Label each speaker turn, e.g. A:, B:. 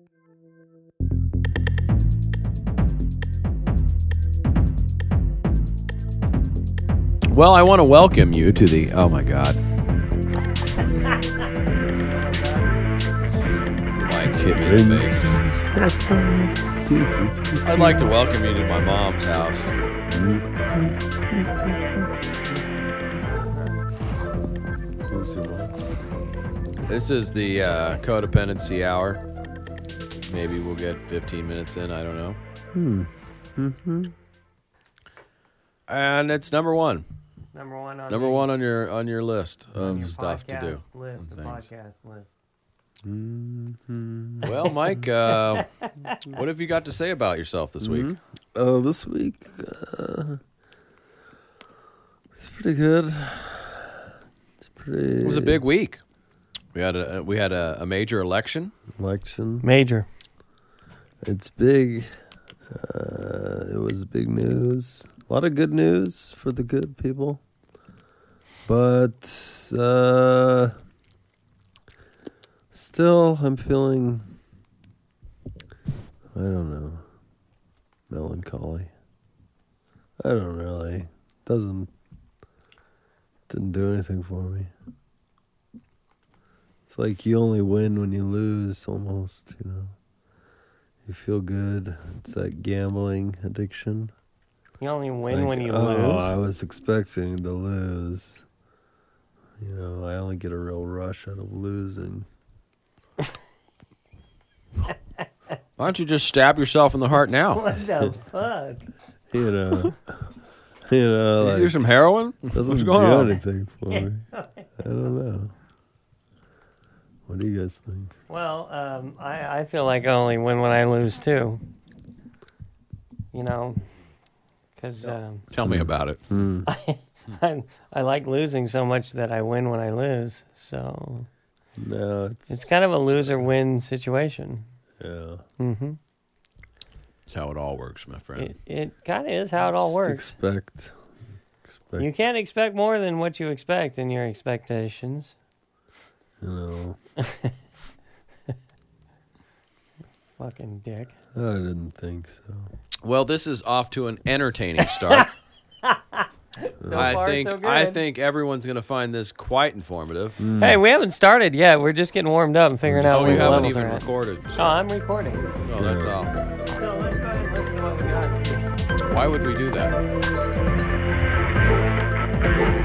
A: Well, I want to welcome you to the... Oh, my God. Mike hit me in the face. I'd like to welcome you to my mom's house. This is the codependency hour. Maybe we'll get 15 minutes in. I don't know. And it's number one.
B: Number one
A: on your list of stuff to do.
B: Podcast list.
A: Well, Mike, what have you got to say about yourself this week?
C: This week, it's pretty good.
A: It was a big week. We had a major election.
B: Major.
C: It's big. It was big news. A lot of good news for the good people. But still, I'm feeling, I don't know, melancholy. I don't really. Didn't do anything for me. It's like you only win when you lose, almost, you know. You feel good. It's that gambling addiction.
B: You only win when you
C: lose.
B: lose.
C: I was expecting to lose. You know, I only get a real rush out of losing.
A: Why don't you just stab yourself in the heart now?
B: What the fuck?
C: You know,
A: like, do some heroin?
C: Doesn't
A: What's
C: do
A: going on?
C: anything for me. I don't know. What do you guys think?
B: Well, I feel like I only win when I lose too. You know, because
A: Tell me about it.
B: I like losing so much that I win when I lose. So
C: No,
B: it's kind of a loser-win situation.
C: Yeah.
B: Mm-hmm.
A: That's how it all works, my friend.
B: It kind of is how it all works.
C: Expect.
B: You can't expect more than what you expect in your expectations.
C: You know.
B: Fucking dick.
C: I didn't think so.
A: Well, this is off to an entertaining start.
B: So far, so good.
A: I think everyone's going to find this quite informative.
B: Hey, we haven't started yet. We're just getting warmed up and figuring out
A: Oh,
B: where
A: you
B: the
A: haven't
B: levels
A: even
B: are at.
A: recorded.
B: Oh, I'm recording.
A: Oh, that's awful.
B: So let's go ahead and listen to what we got.
A: Why would we do that?